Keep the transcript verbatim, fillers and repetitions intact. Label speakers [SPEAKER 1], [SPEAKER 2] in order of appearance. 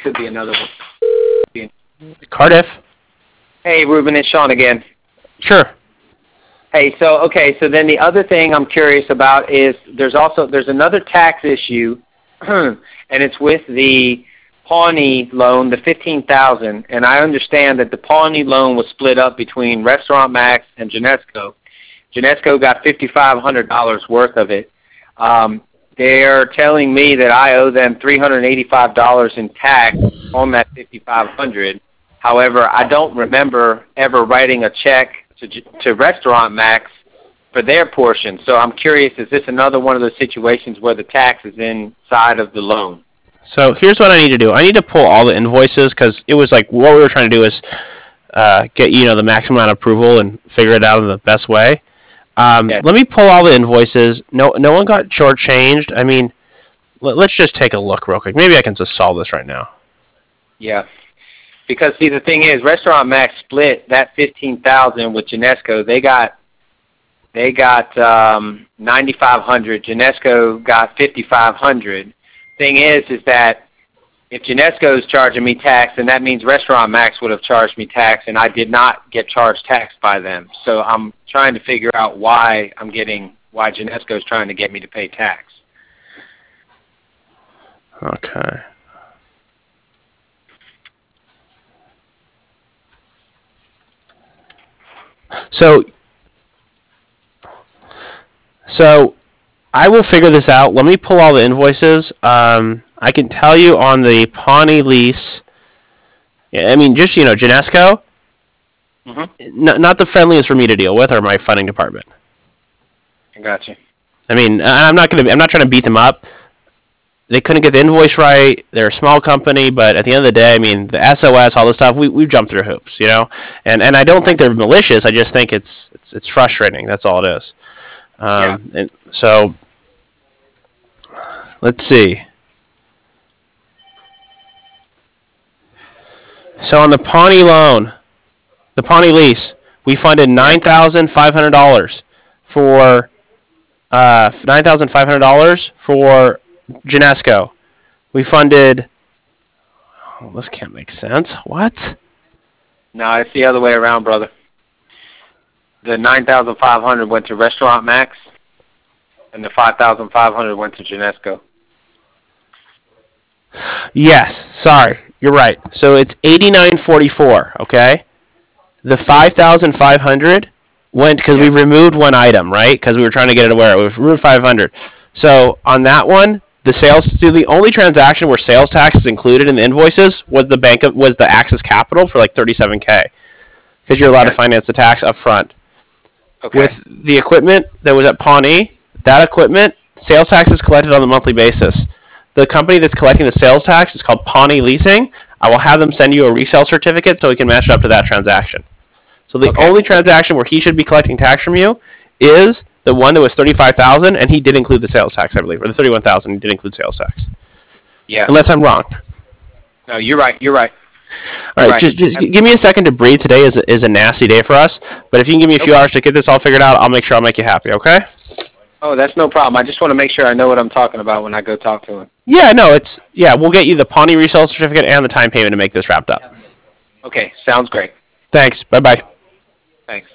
[SPEAKER 1] could be another one.
[SPEAKER 2] Cardiff.
[SPEAKER 1] Hey, Ruben, it's Sean again.
[SPEAKER 2] Sure.
[SPEAKER 1] Hey, so okay, so then the other thing I'm curious about is there's also there's another tax issue, and it's with the Pawnee loan, the fifteen thousand, and I understand that the Pawnee loan was split up between Restaurant Max and Genesco. Genesco got fifty-five hundred dollars worth of it. Um, they're telling me that I owe them three hundred eighty-five dollars in tax on that fifty-five hundred dollars. However, I don't remember ever writing a check to, to Restaurant Max for their portion. So I'm curious, is this another one of those situations where the tax is inside of the loan?
[SPEAKER 2] So here's what I need to do. I need to pull all the invoices because it was like what we were trying to do is uh, get you know the maximum amount of approval and figure it out in the best way. Um,
[SPEAKER 1] Okay.
[SPEAKER 2] Let me pull all the invoices. No, no one got shortchanged. I mean, let, let's just take a look real quick. Maybe I can just solve this right now.
[SPEAKER 1] Yeah. Because, see, the thing is, Restaurant Max split that fifteen thousand dollars with Genesco. They got they got um, ninety-five hundred dollars. Genesco got fifty-five hundred dollars. Thing is, is that if Genesco is charging me tax, then that means Restaurant Max would have charged me tax, and I did not get charged tax by them. So I'm trying to figure out why I'm getting, why Genesco is trying to get me to pay tax.
[SPEAKER 2] Okay. So, so I will figure this out. Let me pull all the invoices. Um, I can tell you on the Pawnee lease. Yeah, I mean, just you know, Genesco.
[SPEAKER 1] Mm-hmm.
[SPEAKER 2] N- not the friendliest for me to deal with, or my funding department.
[SPEAKER 1] I got you.
[SPEAKER 2] I mean, I'm not gonna. I'm not trying to beat them up. They couldn't get the invoice right. They're a small company, but at the end of the day, I mean, the S O S, all this stuff, we we've jumped through hoops, you know. And and I don't think they're malicious. I just think it's it's it's frustrating. That's all it is. Um, yeah. And so, let's see. So on the Pawnee loan, the Pawnee lease, we funded nine thousand five hundred dollars for uh nine thousand five hundred dollars for Genesco. We funded. Oh, this can't make sense. What?
[SPEAKER 1] No, it's the other way around, brother. The nine thousand five hundred went to Restaurant Max, and the five thousand five hundred went to Genesco.
[SPEAKER 2] Yes, sorry, you're right. So it's eighty-nine forty-four. Okay, the five thousand five hundred went because we removed one item, right? Because we were trying to get it aware. We removed five hundred. So on that one, the sales, so the only transaction where sales tax is included in the invoices was the bank of, was the Axis Capital for like thirty-seven K, because you're allowed okay. to finance the tax up front. Okay. With the equipment that was at Pawnee, that equipment, sales tax is collected on a monthly basis. The company that's collecting the sales tax is called Pawnee Leasing. I will have them send you a resale certificate so we can match it up to that transaction. So the okay. only transaction where he should be collecting tax from you is the one that was thirty-five thousand dollars, and he did include the sales tax, I believe, or the thirty-one thousand dollars, he did include sales tax.
[SPEAKER 1] Yeah.
[SPEAKER 2] Unless I'm wrong.
[SPEAKER 1] No, you're right. You're right.
[SPEAKER 2] All right, right. just, just give me a second to breathe. Today is a, is a nasty day for us, but if you can give me a few okay. hours to get this all figured out, I'll make sure I'll make you happy, okay?
[SPEAKER 1] Oh, that's no problem. I just want to make sure I know what I'm talking about when I go talk to him.
[SPEAKER 2] Yeah, no, it's, yeah, we'll get you the Pawnee resale certificate and the time payment to make this wrapped up.
[SPEAKER 1] Okay, sounds great.
[SPEAKER 2] Thanks. Bye-bye.
[SPEAKER 1] Thanks.